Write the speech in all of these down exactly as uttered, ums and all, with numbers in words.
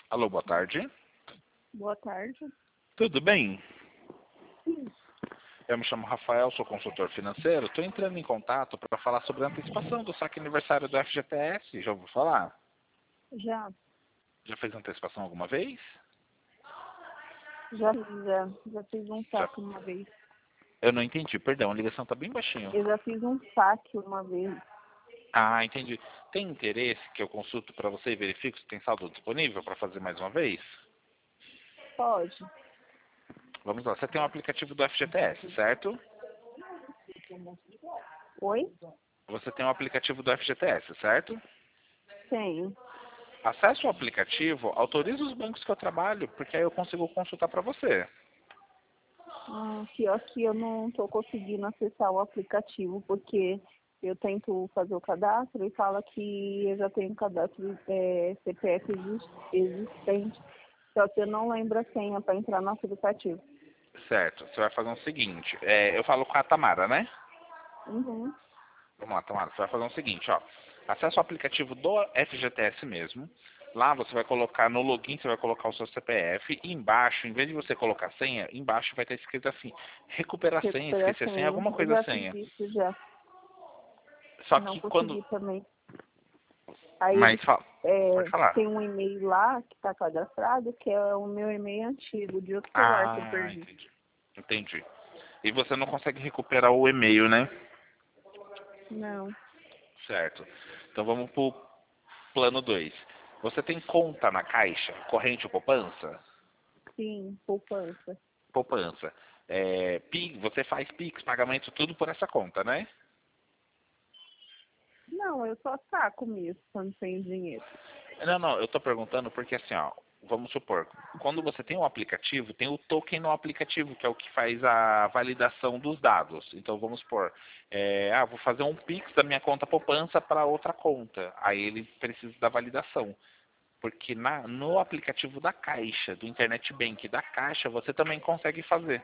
Alô, boa tarde. Boa tarde. Tudo bem? Sim. Eu me chamo Rafael, sou consultor financeiro. Estou entrando em contato para falar sobre a antecipação do saque aniversário do F G T S. Já ouviu falar? Já. Já fez antecipação alguma vez? Já fiz, já. Já fiz um Já. saque uma vez. Eu não entendi, perdão, a ligação está bem baixinho. Eu já fiz um saque uma vez. Ah, entendi. Tem interesse que eu consulto para você e verifico se tem saldo disponível para fazer mais uma vez? Pode. Vamos lá, você tem um aplicativo do F G T S, certo? Oi? Você tem um aplicativo do F G T S, certo? Tenho. Acesse o aplicativo, autorize os bancos que eu trabalho, porque aí eu consigo consultar para você. Hum, pior que eu não estou conseguindo acessar o aplicativo, porque eu tento fazer o cadastro e fala que eu já tenho um cadastro é, C P F exis- existente, só que eu não lembro a senha para entrar no aplicativo. Certo, você vai fazer o seguinte, é, eu falo com a Tamara, né? Uhum. Vamos lá, Tamara, você vai fazer o seguinte, ó. Acesse o aplicativo do F G T S mesmo. Lá você vai colocar no login, você vai colocar o seu C P F e embaixo, em vez de você colocar senha, embaixo vai estar escrito assim, recuperar senha, Recuperar a esquecer senha, senha. alguma Eu coisa já fiz senha. isso já. Só Não que quando... consegui também. Aí Mas eles fala, pode é, falar. tem um e-mail lá que está cadastrado, que é o meu e-mail antigo, de outro celular que eu Ah, perdi. entendi. Entendi. E você não consegue recuperar o e-mail, né? Não, Certo. Então vamos pro plano dois. Você tem conta na Caixa, corrente ou poupança? sim, poupança. Poupança. É, Pi- você faz Pix, pagamento, tudo por essa conta, né? Não, eu só saco mesmo quando tenho dinheiro. Não, não, eu estou perguntando porque assim, ó, vamos supor, quando você tem um aplicativo, tem o token no aplicativo, que é o que faz a validação dos dados. Então vamos supor, é, ah, vou fazer um Pix da minha conta poupança para outra conta. Aí ele precisa da validação. Porque na, no aplicativo da Caixa, do Internet Bank da Caixa, você também consegue fazer.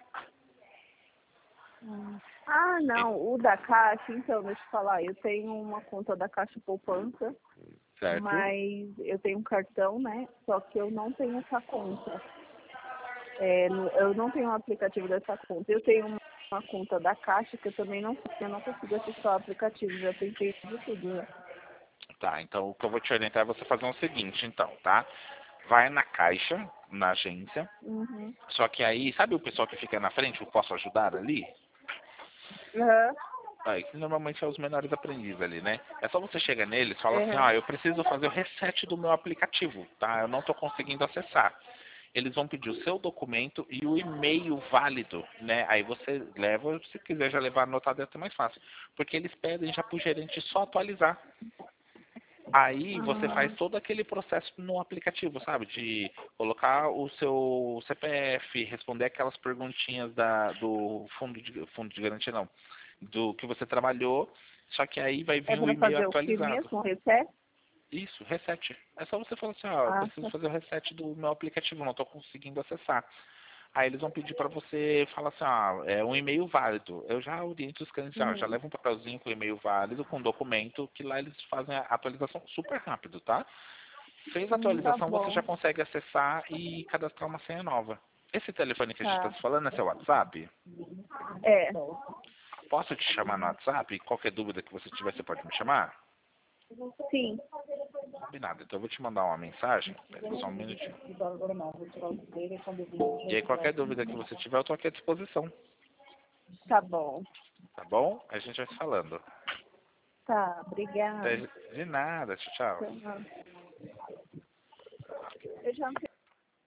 Hum. Ah, não, o da Caixa, então, deixa eu falar, eu tenho uma conta da Caixa Poupança, Certo? mas eu tenho um cartão, né? Só que eu não tenho essa conta. É, no- eu não tenho um aplicativo dessa conta. Eu tenho uma, uma conta da Caixa que eu também não, eu não consigo acessar o aplicativo. Já tentei de tudo, né? Tá, então o que eu vou te orientar é você fazer o seguinte, então, tá? Vai na Caixa, na agência, Uhum. só que aí, sabe o pessoal que fica na frente, o Posso Ajudar ali? Aham. Aí, que normalmente são os menores aprendizes ali, né? É só você chegar neles e falar assim, Aham. ó, eu preciso fazer o reset do meu aplicativo, tá? Eu não estou conseguindo acessar. Eles vão pedir o seu documento e o e-mail válido, né? Aí você leva, se quiser já levar anotado é até mais fácil. Porque eles pedem já pro gerente só atualizar. Aí você faz Ah, todo aquele processo no aplicativo, sabe? De colocar o seu C P F, responder aquelas perguntinhas da, do fundo de, fundo de garantia, não. Do que você trabalhou, só que aí vai é vir o para e-mail fazer o que atualizado. mesmo? O reset? Isso, reset. É só você falar assim, ó, eu Ah, preciso tá. fazer o reset do meu aplicativo, não estou conseguindo acessar. Aí eles vão pedir para você falar assim, ah, é um e-mail válido. Eu já oriento os clientes, ó, já Uhum. leva um papelzinho com e-mail válido, com documento, que lá eles fazem a atualização super rápido, tá? Fez a Hum, tá atualização, você já bom. consegue acessar e cadastrar uma senha nova. Esse telefone que a gente está Tá. se falando é seu WhatsApp? É. Posso te chamar no WhatsApp? Qualquer dúvida que você tiver, você pode me chamar? Sim. Combinado. Então eu vou te mandar uma mensagem. Pera só um minutinho. E aí qualquer dúvida que você tiver, eu estou aqui à disposição. Tá bom. Tá bom? A gente vai se falando. Tá, obrigada. Até- De nada. Tchau, tchau. Tchau. Eu já